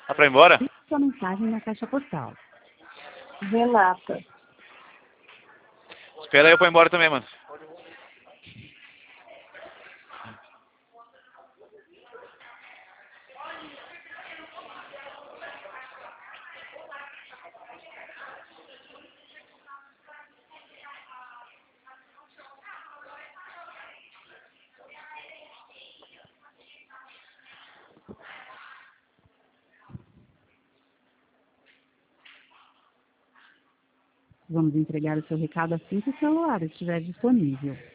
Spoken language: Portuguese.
Dá pra ir embora? Deixe sua mensagem na caixa postal. Renata. Espera aí pra ir embora também, mano. Vamos entregar o seu recado assim que o celular estiver disponível.